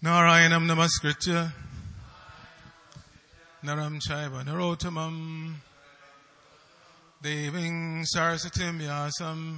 Narayanam namaskritya naram chaiva narottamam deving saraswatim vyasam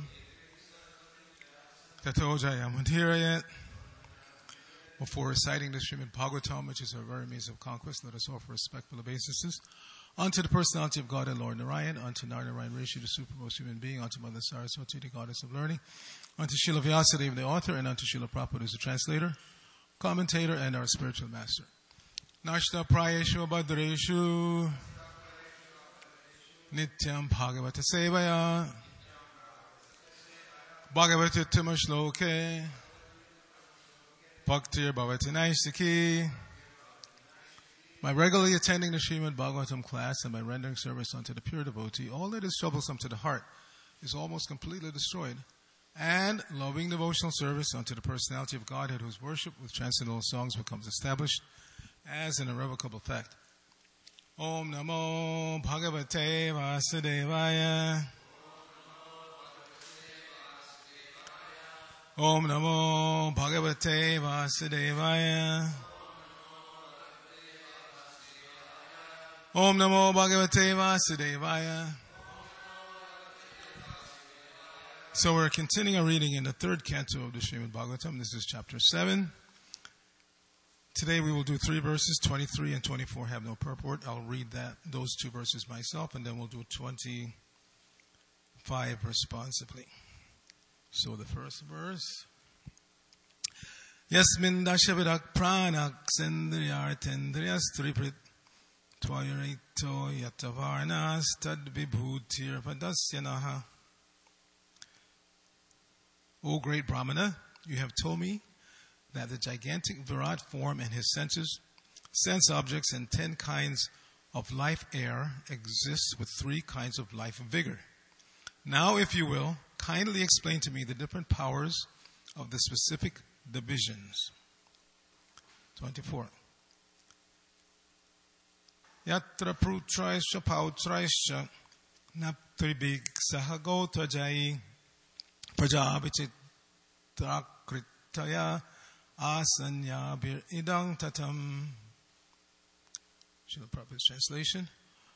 tato jayamudirayat. Before reciting the Srimad Bhagavatam, which is our very means of conquest, let us offer respectful obeisances unto the personality of God and Lord Narayan, unto Narayan Rishi, the supermost human being, unto Mother Saraswati, the goddess of learning, unto Srila Vyasadeva, the author, and unto Srila Prabhupada, who is the translator, commentator, and our spiritual master. Nashta prayeshu bhadreshu nityam bhagavata sevaya bhagavata uttamā shloke bhaktir bhavati naisiki. By regularly attending the Srimad Bhagavatam class and by rendering service unto the pure devotee, all that is troublesome to the heart is almost completely destroyed. And loving devotional service unto the personality of Godhead, whose worship with transcendental songs becomes established as an irrevocable fact. Om Namo Bhagavate Vasudevaya. Om Namo Bhagavate Vasudevaya. Om Namo Bhagavate Vasudevaya. So we're continuing our reading in the third canto of the Srimad Bhagavatam. This is chapter 7. Today we will do 3 verses, 23 and 24 have no purport. I'll read those 2 verses myself, and then we'll do 25 responsibly. So the first verse. Yasmin dashavidak pranak sendriyartendriyas triprit tvayarito yatavarnas tadvibhutir vadasyanaha. O great Brahmana, you have told me that the gigantic Virat form and his senses, sense objects, and 10 kinds of life air exists with 3 kinds of life vigor. Now, if you will, kindly explain to me the different powers of the specific divisions. 24. Yatra prutraisha pautraisha naptribig sahagotajai Prajavititrakritaya asanyabir idang tatam. Srila Prabhupada's translation.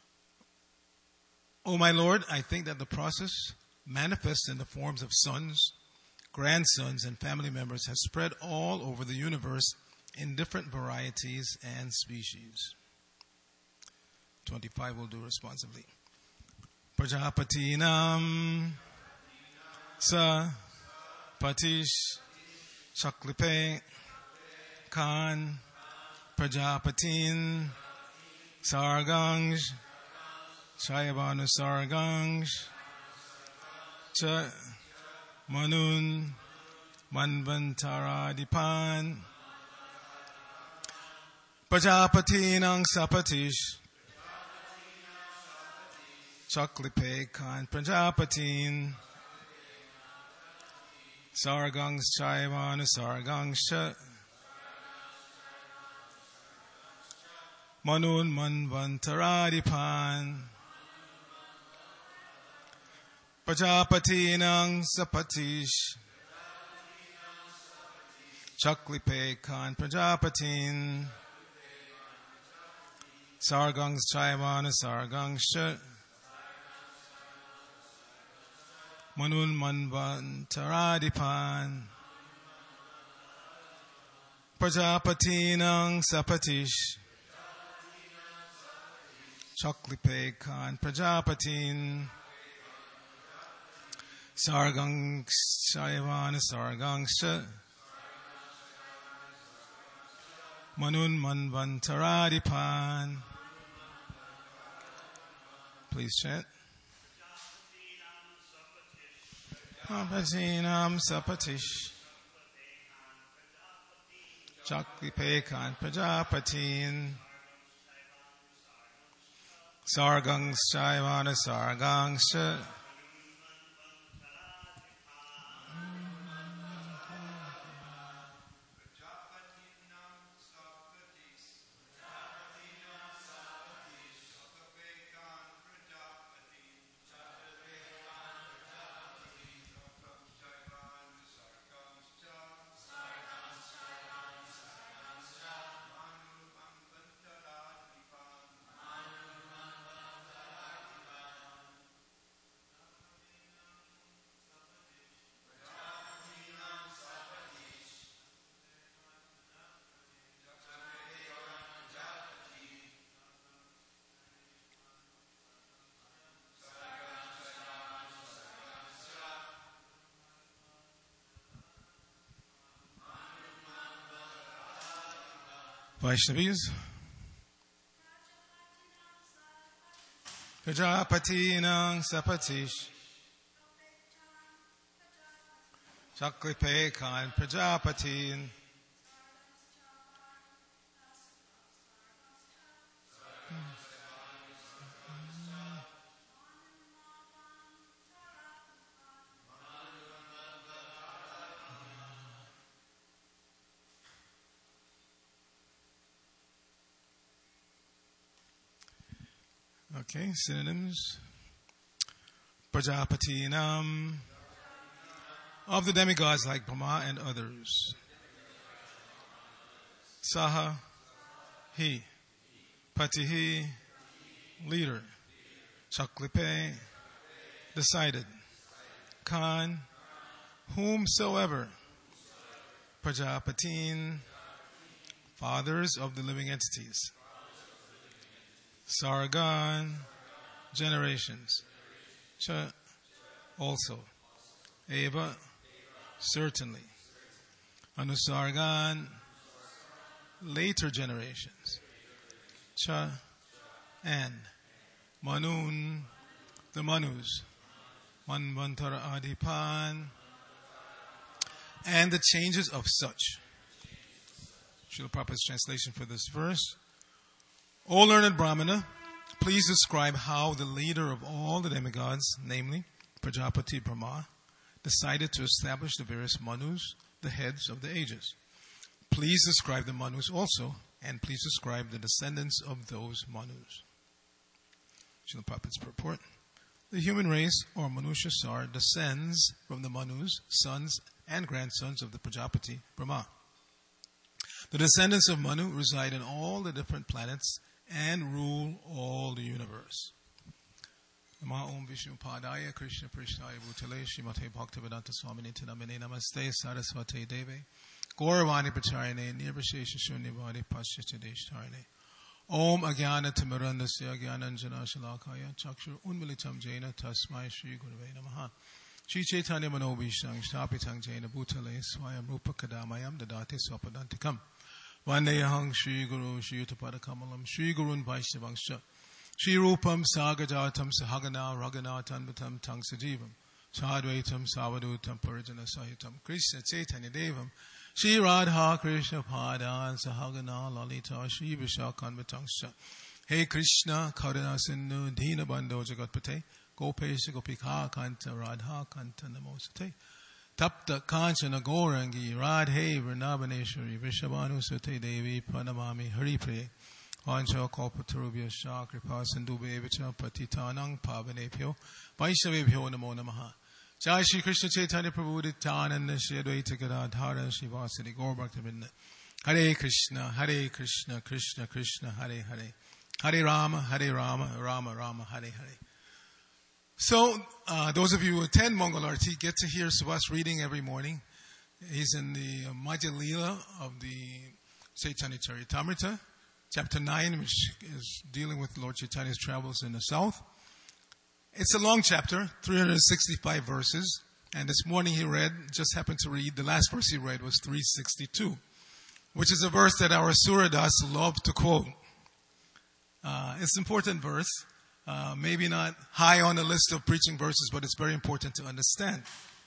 O my Lord, I think that the process manifest in the forms of sons, grandsons, and family members has spread all over the universe in different varieties and species. 25 will do responsibly. Prajapatinam Sa Patish Shaklipe Khan Prajapatin Sarganj Chayavanu Sarganj Cha Manun Manvantaradipan Prajapatinang Sapatish Shaklipe Khan Prajapatin Sargangs Chayavana Sargangsha Manun Manvantaradipan Prajapatinang Sapatish Chaklipe Khan Prajapatin Sargangs Chayavana Sargangsha Manun Manvantaradipan Prajapatinang Sapatish Chaklipe Khan Prajapatin Sargangs Chayavana Sargangsha Manun Manvantaradipan. Please chant. Prajapatinam Sapatish Chaklipe Khan Prajapatin Sargangs Chayavana Sargangsha Vaishnavis. Prajapatinang Sapatish. Chaklipekan Prajapatin. Okay, synonyms. Prajapatinam. Of the demigods like Brahma and others. Saha. He. Patihi. Leader. Chaklipe. Decided. Khan. Whomsoever. Prajapatin. Fathers of the living entities. Sargan, generations. Cha, also. Eva, certainly. Anusargan, later generations. Cha, and. Manun, the Manus. Manvantara Adipan, and the changes of such. Srila Prabhupada's translation for this verse. O learned Brahmana, please describe how the leader of all the demigods, namely Prajapati Brahma, decided to establish the various Manus, the heads of the ages. Please describe the Manus also, and please describe the descendants of those Manus. Srila Prabhupada's purport. The human race, or Manushasar, descends from the Manus, sons and grandsons of the Prajapati Brahma. The descendants of Manu reside in all the different planets and rule all the universe. Namo Om Vishnu Padaya Krishna Prishnaya Bhutale Srimate Bhaktivedanta Swamini Tinamine Namaste Saraswate Deve Gauravani Pracharine Nirvashesha Shunyavadi Paschitadeshtarine Om Agyana Timarandasya Gyananjana Shalakaya Chakshur Unmilitam Jaina Tasmai Shri Gurave Namaha Shri Chaitanya Manobhishang Sthapitang Jaina Bhutale Swayam Rupa Kadamayam Dadate Swapadantikam Vandeyahang Shri Guru Shri Uttapada Kamalam Shri Gurun Vaishnavangsha Shri Rupam Sagajatam Sahagana Raghunathan Bhatam Tang Sajivam Sadvaitam Savadutam Parijana Sahitam Krishna Chaitanya Devam Shri Radha Krishna Padan Sahagana Lalita Shri Vishakhan Bhatangsha Hey Krishna Karuna Sindhu Dina Bandho Jagatpate Gopesha Gopika Kanta Radha Kanta Namosate Tapta Kanchana Gaurangi Radhe Vrindavaneshwari Vishabhanu Sute Devi Pranamami Haripriye Vancha Kalpatarubhya Shah Kripa Sindhubevicha Patitanang Pavanebhyo Vaishnavebhyo Namo Namaha Jai Shri Krishna Chaitanya Prabhu Nityananda Shri Advaita Gadadhara Shri Vasadi Gaur Bhaktivinoda Hare Krishna Krishna Krishna Hare Hare Hare Rama Rama Rama Hare Hare. So, those of you who attend Mangalarti get to hear Subhas reading every morning. He's in the Madhya Leela of the Chaitanya Charitamrita, chapter 9, which is dealing with Lord Chaitanya's travels in the south. It's a long chapter, 365 verses, and this morning he just happened to read, the last verse he read was 362, which is a verse that our Suradas love to quote. It's an important verse. Maybe not high on the list of preaching verses, but it's very important to understand.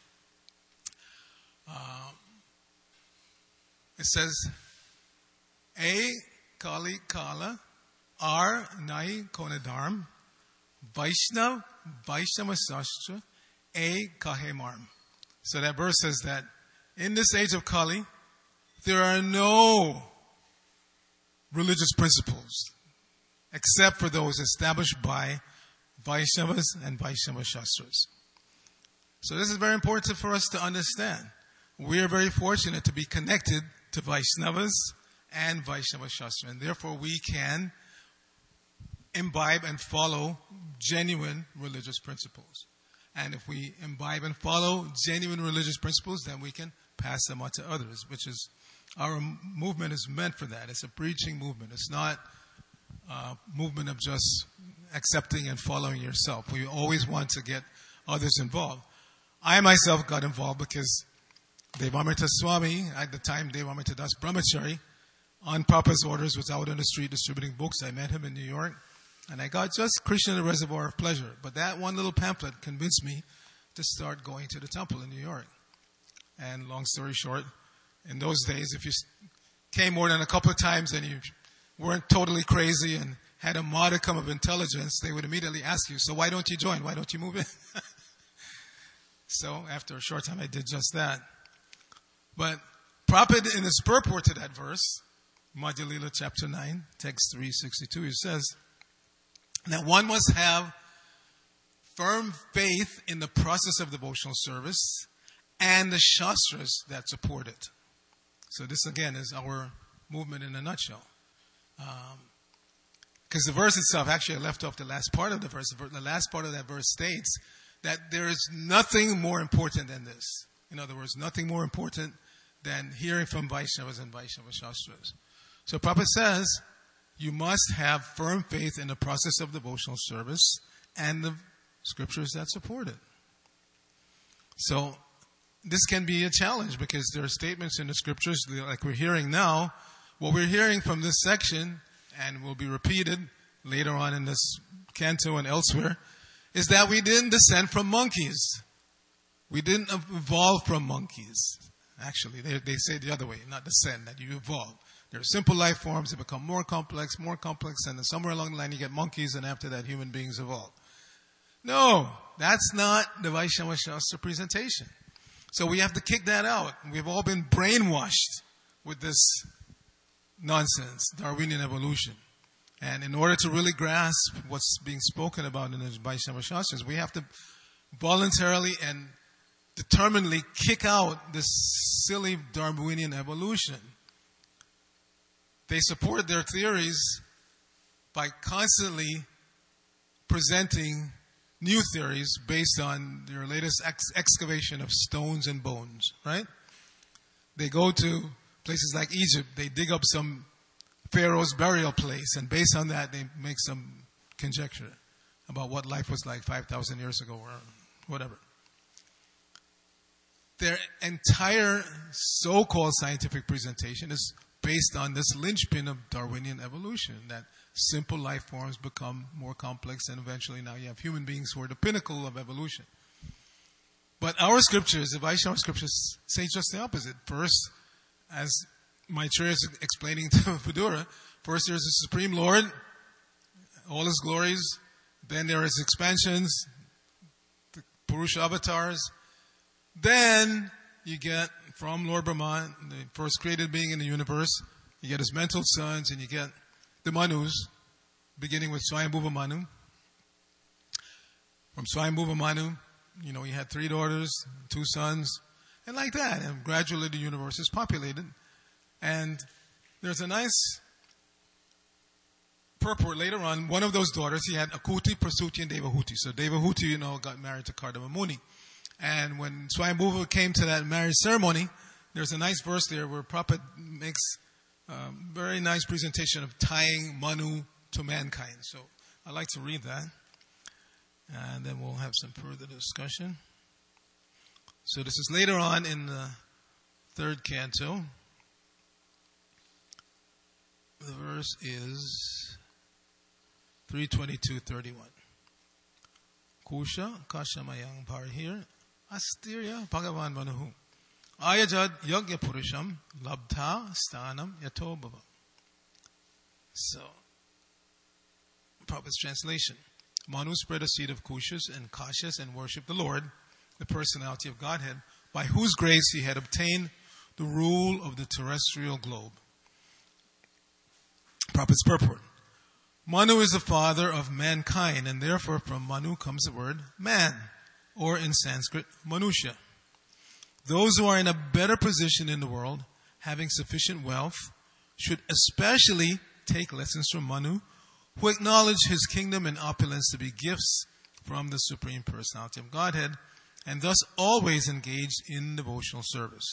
It says, A Kali Kala Ar Nai Konadharm Vaishnav Vaishnava Sastra A Kahemarm. So that verse says that in this age of Kali, there are no religious principles except for those established by Vaishnavas and Vaishnava Shastras. So this is very important for us to understand. We are very fortunate to be connected to Vaishnavas and Vaishnava Shastra, and therefore we can imbibe and follow genuine religious principles. And if we imbibe and follow genuine religious principles, then we can pass them on to others, which is, our movement is meant for that. It's a preaching movement. It's not movement of just accepting and following yourself. We always want to get others involved. I myself got involved because Devamrita Swami, at the time Devamrita Das Brahmachari, on Papa's orders, was out on the street distributing books. I met him in New York, and I got just Krishna and the Reservoir of Pleasure. But that one little pamphlet convinced me to start going to the temple in New York. And long story short, in those days, if you came more than a couple of times and you weren't totally crazy and had a modicum of intelligence, they would immediately ask you, so why don't you join? Why don't you move in? So after a short time, I did just that. But Prabhupada, in his purport to that verse, Madhya Lila chapter 9, text 362, he says that one must have firm faith in the process of devotional service and the shastras that support it. So this again is our movement in a nutshell. Because the verse itself, actually I left off the last part of the verse. The last part of that verse states that there is nothing more important than this. In other words, nothing more important than hearing from Vaishnavas and Vaishnava Shastras. So Prabhupada says, you must have firm faith in the process of devotional service and the scriptures that support it. So this can be a challenge because there are statements in the scriptures like we're hearing now. What we're hearing from this section, and will be repeated later on in this canto and elsewhere, is that we didn't descend from monkeys. We didn't evolve from monkeys. Actually, they say the other way, not descend, that you evolve. There are simple life forms, they become more complex, and then somewhere along the line you get monkeys, and after that human beings evolve. No, that's not the Vaishnava Shastra presentation. So we have to kick that out. We've all been brainwashed with this nonsense, Darwinian evolution. And in order to really grasp what's being spoken about in the Vaishnava Shastras, we have to voluntarily and determinedly kick out this silly Darwinian evolution. They support their theories by constantly presenting new theories based on their latest excavation of stones and bones, right? They go to places like Egypt, they dig up some Pharaoh's burial place, and based on that, they make some conjecture about what life was like 5,000 years ago or whatever. Their entire so-called scientific presentation is based on this linchpin of Darwinian evolution, that simple life forms become more complex, and eventually now you have human beings who are the pinnacle of evolution. But our scriptures, the Vaishnava scriptures, say just the opposite. First, as Maitreya is explaining to Vidura, first there's the Supreme Lord, all his glories. Then there is expansions, the Purusha avatars. Then you get from Lord Brahma, the first created being in the universe, you get his mental sons, and you get the Manus, beginning with Swayambhuva Manu. From Swayambhuva Manu, you had 3 daughters, 2 sons, and like that. And gradually the universe is populated. And there's a nice purport later on. One of those daughters, he had Akuti, Prasuti, and Devahuti. So Devahuti, got married to Kardama Muni. And when Swayambhuva came to that marriage ceremony, there's a nice verse there where Prabhupada makes a very nice presentation of tying Manu to mankind. So I'd like to read that. And then we'll have some further discussion. So this is later on in the 3rd canto. The verse is 322:31. Kusha kashamayang parhir astirya bhagavan manuhu ayajad yagya purusham labdha stanam yato bhava. So, Prabhupada's translation. Manu spread a seed of Kushas and Kashas and worshipped the Lord, the personality of Godhead, by whose grace he had obtained the rule of the terrestrial globe. Prabhupada's purport. Manu is the father of mankind, and therefore from Manu comes the word man, or in Sanskrit, Manusha. Those who are in a better position in the world, having sufficient wealth, should especially take lessons from Manu, who acknowledge his kingdom and opulence to be gifts from the Supreme Personality of Godhead, and thus always engaged in devotional service.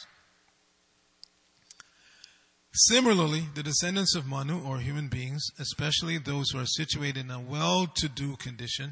Similarly, the descendants of Manu, or human beings, especially those who are situated in a well-to-do condition,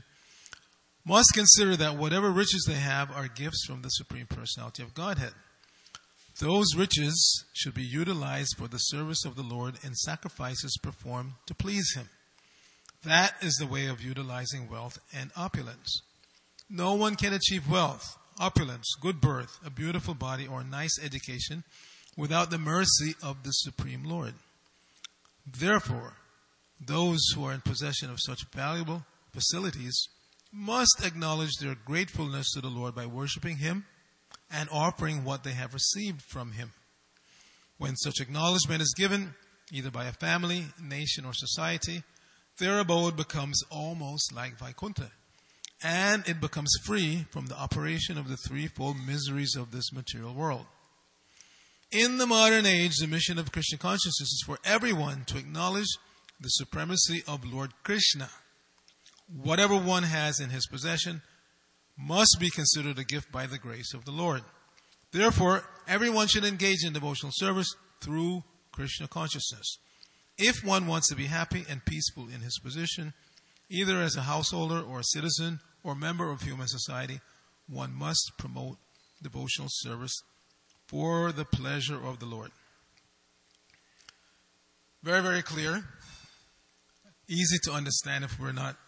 must consider that whatever riches they have are gifts from the Supreme Personality of Godhead. Those riches should be utilized for the service of the Lord and sacrifices performed to please Him. That is the way of utilizing wealth and opulence. No one can achieve wealth, opulence, good birth, a beautiful body, or a nice education without the mercy of the Supreme Lord. Therefore, those who are in possession of such valuable facilities must acknowledge their gratefulness to the Lord by worshiping Him and offering what they have received from Him. When such acknowledgement is given, either by a family, nation, or society, their abode becomes almost like Vaikuntha, and it becomes free from the operation of the threefold miseries of this material world. In the modern age, the mission of Krishna consciousness is for everyone to acknowledge the supremacy of Lord Krishna. Whatever one has in his possession must be considered a gift by the grace of the Lord. Therefore, everyone should engage in devotional service through Krishna consciousness. If one wants to be happy and peaceful in his position, either as a householder or a citizen or member of human society, one must promote devotional service for the pleasure of the Lord. Very, very clear. Easy to understand if we're not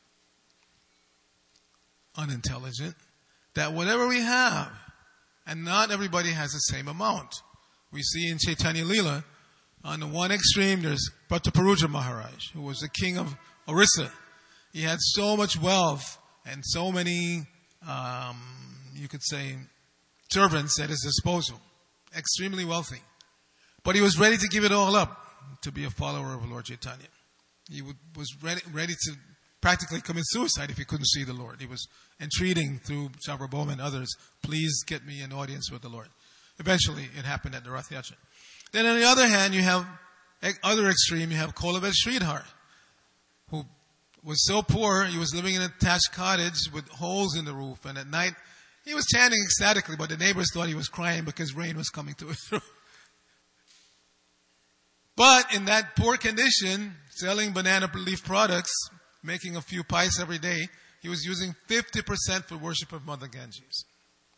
unintelligent. That whatever we have, and not everybody has the same amount. We see in Chaitanya Leela, on the one extreme, there's Prataparuja Maharaj, who was the king of Orissa. He had so much wealth and so many, you could say, servants at his disposal. Extremely wealthy. But he was ready to give it all up to be a follower of Lord Chaitanya. He was ready to practically commit suicide if he couldn't see the Lord. He was entreating through Savrabhauma and others, please get me an audience with the Lord. Eventually, it happened at the Rath Yatra. Then on the other hand, you have, other extreme, you have Kolavet Sridhar, who was so poor, he was living in a thatched cottage with holes in the roof, and at night, he was chanting ecstatically, but the neighbors thought he was crying because rain was coming to his roof. But in that poor condition, selling banana leaf products, making a few pies every day, he was using 50% for worship of Mother Ganges.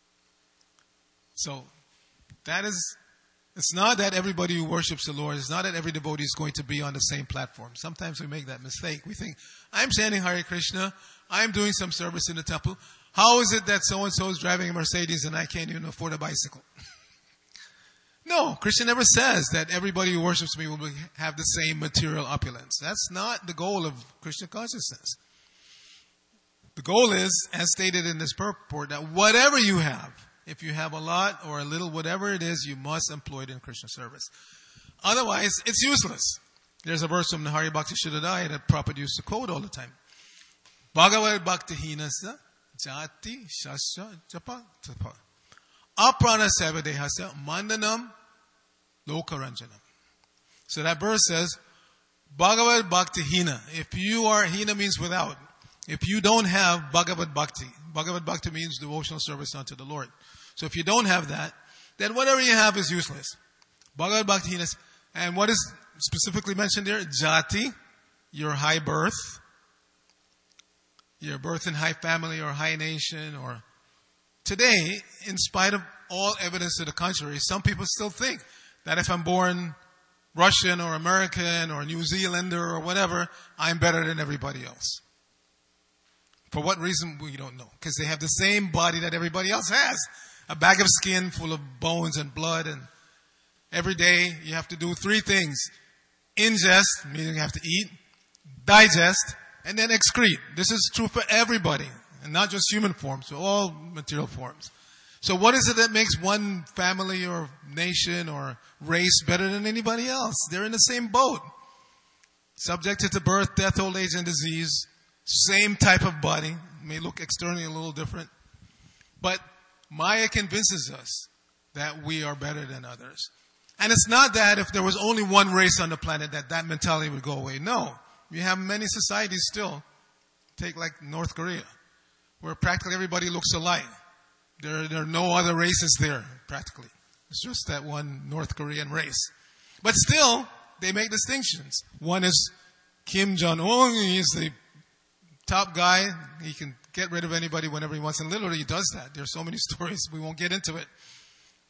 So, it's not that everybody who worships the Lord, it's not that every devotee is going to be on the same platform. Sometimes we make that mistake. We think, I'm chanting Hare Krishna, I'm doing some service in the temple. How is it that so-and-so is driving a Mercedes and I can't even afford a bicycle? No, Krishna never says that everybody who worships me will have the same material opulence. That's not the goal of Krishna consciousness. The goal is, as stated in this purport, that whatever you have, if you have a lot or a little, whatever it is, you must employ it in Krishna service. Otherwise, it's useless. There's a verse from the Hari Bhakti Shuddhadaya that Prabhupada used to quote all the time. Bhagavad Bhakti Hinasa Jati Shasya Japa Tapa Aprana Savadehasya Mandanam Lokaranjanam. So that verse says, Bhagavad Bhakti Hina. If you are, Hina means without. If you don't have Bhagavad Bhakti means devotional service unto the Lord. So if you don't have that, then whatever you have is useless. Bhagavad Bhakti Hina. And what is specifically mentioned there? Jati, your high birth. Your birth in high family or high nation, or today, in spite of all evidence to the contrary, some people still think that if I'm born Russian or American or New Zealander or whatever, I'm better than everybody else. For what reason, we don't know. Because they have the same body that everybody else has. A bag of skin full of bones and blood, and every day you have to do three things. Ingest, meaning you have to eat. Digest, and then excrete. This is true for everybody, and not just human forms, but all material forms. So what is it that makes one family or nation or race better than anybody else? They're in the same boat. Subjected to birth, death, old age, and disease. Same type of body. May look externally a little different. But Maya convinces us that we are better than others. And it's not that if there was only one race on the planet that mentality would go away. No. You have many societies still, take like North Korea, where practically everybody looks alike. There are no other races there, practically. It's just that one North Korean race. But still, they make distinctions. One is Kim Jong-un. He's the top guy. He can get rid of anybody whenever he wants, and literally he does that. There are so many stories, we won't get into it.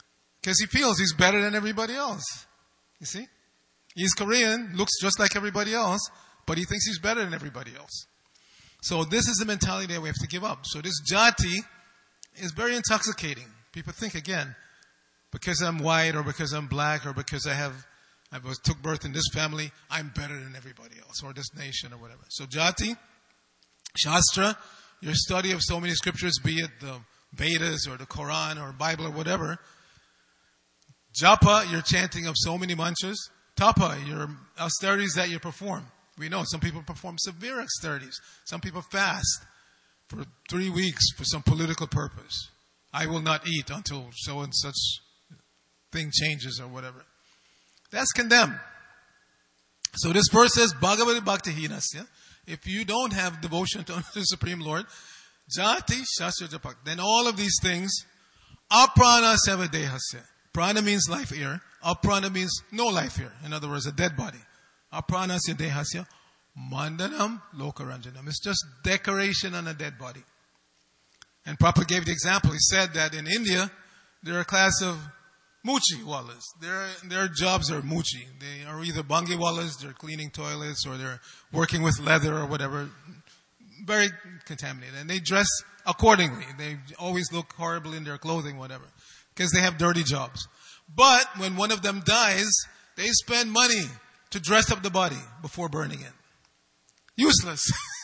Because he feels he's better than everybody else. You see? He's Korean, looks just like everybody else, but he thinks he's better than everybody else. So this is the mentality that we have to give up. So this jati is very intoxicating. People think, again, because I'm white or because I'm black or because I took birth in this family, I'm better than everybody else or this nation or whatever. So jati, shastra, your study of so many scriptures, be it the Vedas or the Quran or Bible or whatever. Japa, your chanting of so many mantras. Tapa, your austerities that you perform. We know some people perform severe austerities. Some people fast for 3 weeks for some political purpose. I will not eat until so and such thing changes or whatever. That's condemned. So this verse says, Bhagavati Bhakti Hinasya. If you don't have devotion to the Supreme Lord, Jati Shastra Japak, then all of these things, Aprana Sevadehasya. Prana means life here. Aprana means no life here. In other words, a dead body. Apranasya dehasya mandanam lokaranjanam. It's just decoration on a dead body. And Prabhupada gave the example. He said that in India, there are a class of muchi wallas. Their jobs are muchi. They are either bangi wallas, they're cleaning toilets, or they're working with leather or whatever. Very contaminated. And they dress accordingly. They always look horrible in their clothing, whatever. Because they have dirty jobs. But when one of them dies, they spend money to dress up the body before burning it. Useless.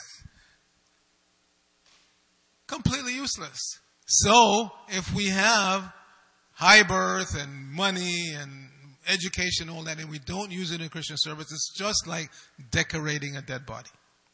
Completely useless. So, if we have high birth and money and education and all that, and we don't use it in Christian service, it's just like decorating a dead body.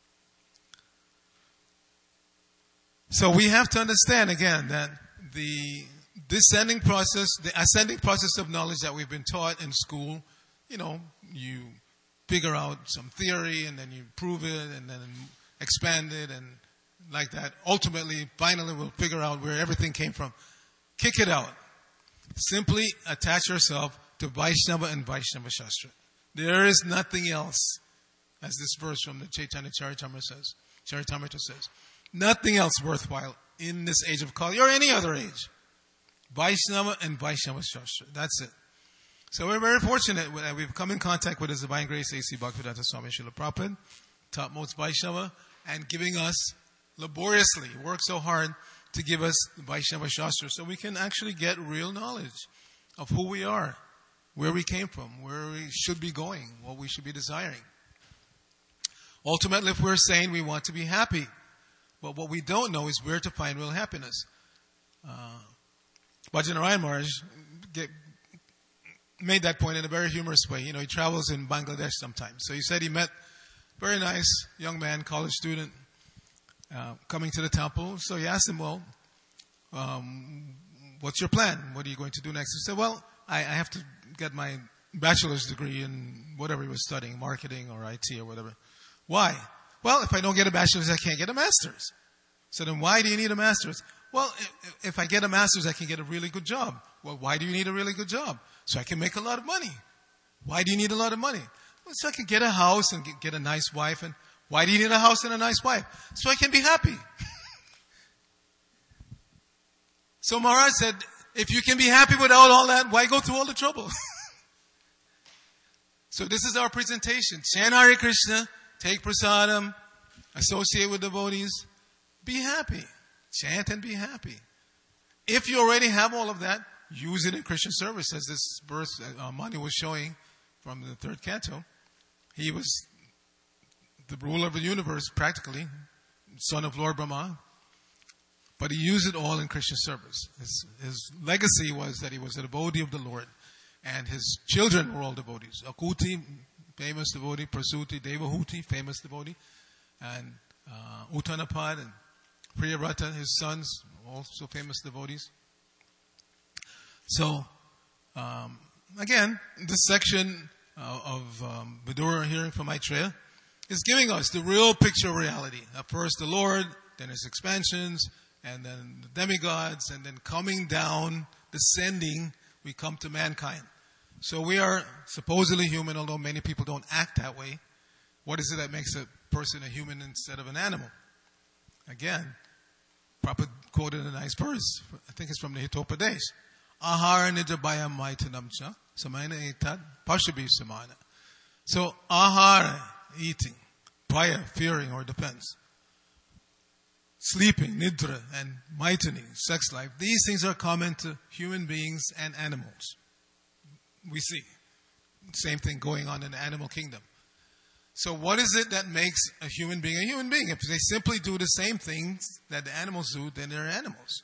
So we have to understand again that the ascending process of knowledge that we've been taught in school, you figure out some theory and then you prove it and then expand it and like that. Ultimately, finally, we'll figure out where everything came from. Kick it out. Simply attach yourself to Vaishnava and Vaishnava Shastra. There is nothing else, as this verse from the Chaitanya Charitamrita says. Nothing else worthwhile in this age of Kali or any other age. Vaishnava and Vaishnava Shastra. That's it. So we're very fortunate that we've come in contact with His Divine Grace A.C. Bhaktivedanta Swami Srila Prabhupada, topmost Vaishnava, and giving us laboriously, worked so hard to give us Vaishnava Shastra so we can actually get real knowledge of who we are, where we came from, where we should be going, what we should be desiring. Ultimately, if we're saying we want to be happy, but what we don't know is where to find real happiness. Bhajanarayan Maharaj made that point in a very humorous way. He travels in Bangladesh sometimes. So he said he met a very nice young man, college student, coming to the temple. So he asked him, well, what's your plan? What are you going to do next? He said, well, I have to get my bachelor's degree in whatever he was studying, marketing or IT or whatever. Why? Well, if I don't get a bachelor's, I can't get a master's. So then why do you need a master's? Well, if I get a master's, I can get a really good job. Well, why do you need a really good job? So I can make a lot of money. Why do you need a lot of money? Well, so I can get a house and get a nice wife. And why do you need a house and a nice wife? So I can be happy. So Maharaj said, if you can be happy without all that, why go through all the trouble? So this is our presentation. Chant Hare Krishna, take prasadam, associate with devotees, be happy. Chant and be happy. If you already have all of that, use it in Christian service, as this verse Mani was showing from the third canto. He was the ruler of the universe, practically, son of Lord Brahma, but he used it all in Christian service. His legacy was that he was a devotee of the Lord, and his children were all devotees. Akuti, famous devotee; Prasuti, Devahuti, famous devotee; and Uttanapad and Priyavrata, his sons, also famous devotees. So, again, this section of Vidura hearing from Maitreya is giving us the real picture of reality. First the Lord, then His expansions, and then the demigods, and then coming down, descending, we come to mankind. So we are supposedly human, although many people don't act that way. What is it that makes a person a human instead of an animal? Again, Prabhupada quoted a nice verse. I think it's from the Hitopadesh. Ahara nidra maitanamcha. Samana etat. Pashabi samana. So, ahara, eating. Bhaya, fearing or defense. Sleeping, nidra, and maitani, sex life. These things are common to human beings and animals. We see. Same thing going on in the animal kingdom. So what is it that makes a human being a human being? If they simply do the same things that the animals do, then they're animals.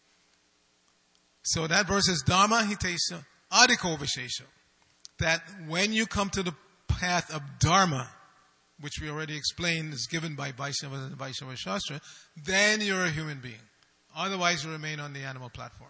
So that verse is Dharma hitesha adhiko vishesha. That when you come to the path of Dharma, which we already explained is given by Vaishnava and Vaishnava Shastra, then you're a human being. Otherwise you remain on the animal platform.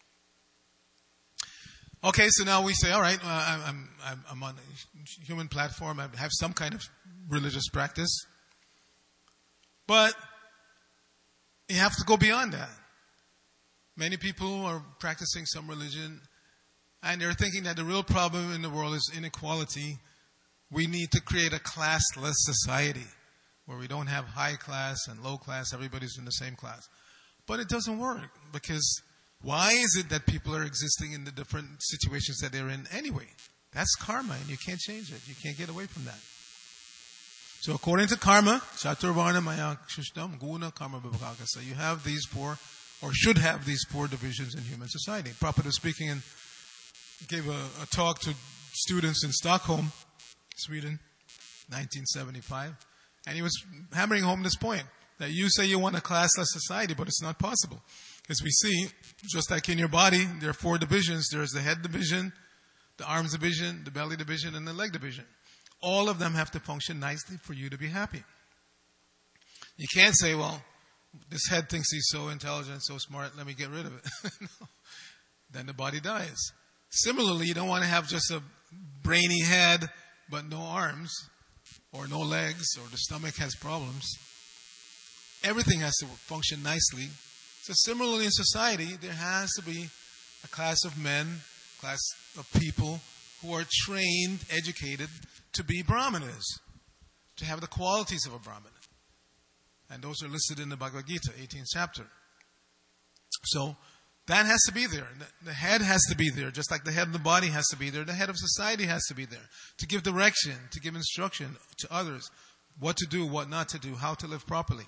Okay, so now we say, all right, I'm on a human platform. I have some kind of religious practice. But you have to go beyond that. Many people are practicing some religion, and they're thinking that the real problem in the world is inequality. We need to create a classless society where we don't have high class and low class. Everybody's in the same class. But it doesn't work, because why is it that people are existing in the different situations that they're in anyway? That's karma, and you can't change it. You can't get away from that. So according to karma, Chaturvarna Maya Shishtam Guna Karma Vibhaka. So you have these four, or should have these four divisions in human society. Prabhupada speaking and gave a talk to students in Stockholm, Sweden, 1975. And he was hammering home this point, that you say you want a classless society, but it's not possible. As we see, just like in your body, there are four divisions. There's the head division, the arms division, the belly division, and the leg division. All of them have to function nicely for you to be happy. You can't say, well, this head thinks he's so intelligent, so smart, let me get rid of it. No. Then the body dies. Similarly, you don't want to have just a brainy head, but no arms, or no legs, or the stomach has problems. Everything has to function nicely. So similarly in society, there has to be a class of men, class of people who are trained, educated to be brahmanas, to have the qualities of a brahmana. And those are listed in the Bhagavad Gita, 18th chapter. So that has to be there. The head has to be there, just like the head of the body has to be there. The head of society has to be there to give direction, to give instruction to others, what to do, what not to do, how to live properly.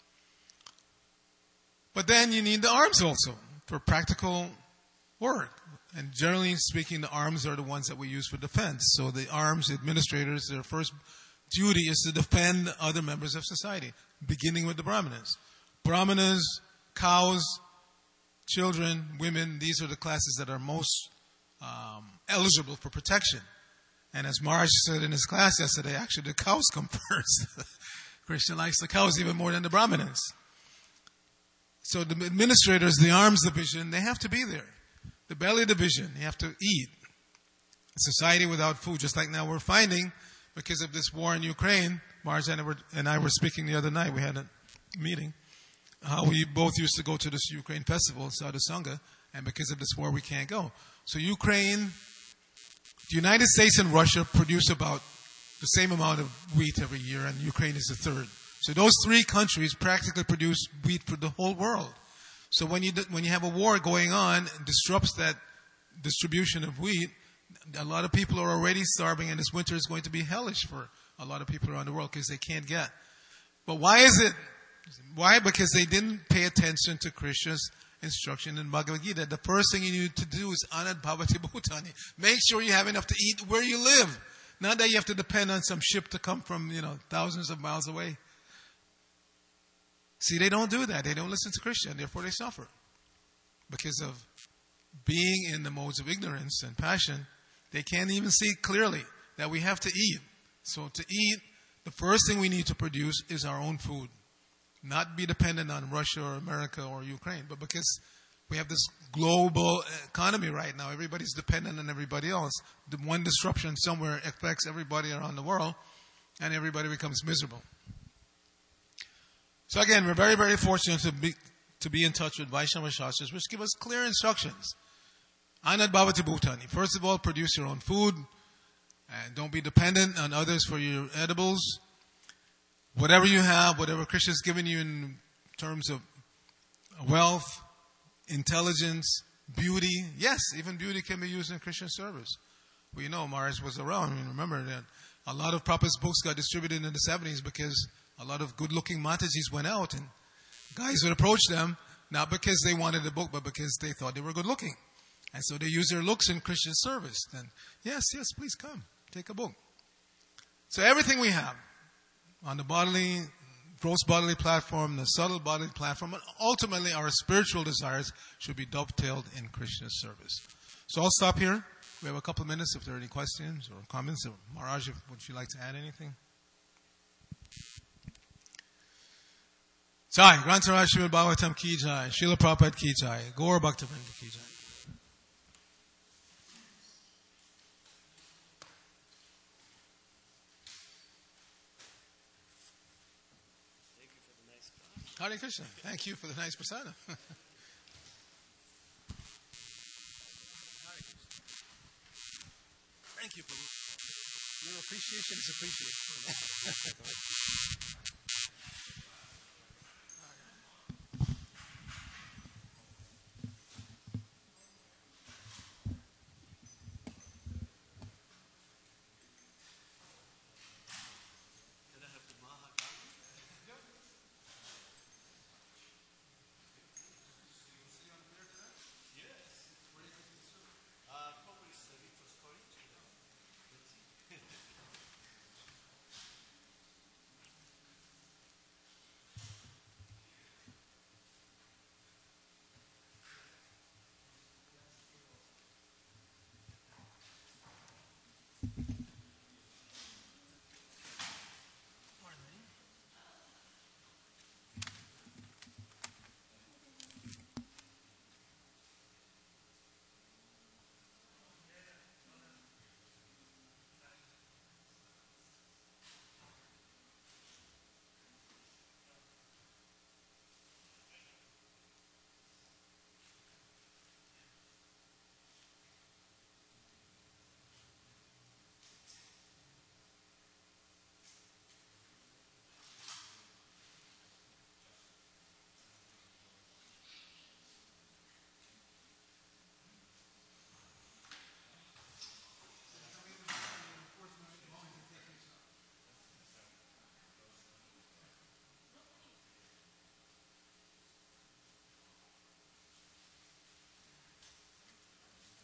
But then you need the arms also for practical work. And generally speaking, the arms are the ones that we use for defense. So the arms administrators, their first duty is to defend other members of society, beginning with the brahmanas. Brahmanas, cows, children, women, these are the classes that are most eligible for protection. And as Maharaj said in his class yesterday, actually the cows come first. Krishna likes the cows even more than the brahmanas. So the administrators, the arms division, they have to be there. The belly division, you have to eat. A society without food, just like now we're finding, because of this war in Ukraine, Maharaj and I were speaking the other night, we had a meeting, how we both used to go to this Ukraine festival, Sadhu Sangha, and because of this war we can't go. So Ukraine, the United States and Russia produce about the same amount of wheat every year, and Ukraine is the third. So those three countries practically produce wheat for the whole world. So when you have a war going on, it disrupts that distribution of wheat. A lot of people are already starving, and this winter is going to be hellish for a lot of people around the world because they can't get. But why is it? Why? Because they didn't pay attention to Krishna's instruction in Bhagavad Gita. The first thing you need to do is anad bhavati bhutani. Make sure you have enough to eat where you live. Not that you have to depend on some ship to come from, thousands of miles away. See, they don't do that. They don't listen to Krishna, and therefore they suffer. Because of being in the modes of ignorance and passion, they can't even see clearly that we have to eat. So to eat, the first thing we need to produce is our own food. Not be dependent on Russia or America or Ukraine. But because we have this global economy right now, everybody's dependent on everybody else. The one disruption somewhere affects everybody around the world, and everybody becomes miserable. So again, we're very, very fortunate to be in touch with Vaishnava Shastras, which give us clear instructions. Anad bhavati bhutani. First of all, produce your own food, and don't be dependent on others for your edibles. Whatever you have, whatever Krishna has given you in terms of wealth, intelligence, beauty. Yes, even beauty can be used in Christian service. We know Mars was around. I mean, remember that a lot of Prabhupada's books got distributed in the 70s because a lot of good-looking Matajis went out and guys would approach them, not because they wanted the book, but because they thought they were good-looking. And so they use their looks in Christian service. Then, yes, please come. Take a book. So everything we have on the bodily, gross bodily platform, the subtle bodily platform, and ultimately our spiritual desires should be dovetailed in Christian service. So I'll stop here. We have a couple of minutes if there are any questions or comments. Maharaj, would you like to add anything? Jai, Grantaraj Srimad Bhagavatam ki jai, Srila Prabhupada ki jai, Gaur Bhaktivinoda ki jai. Hare Krishna. Thank you for the nice prasada. Thank you, Prabhu. Your appreciation is appreciated.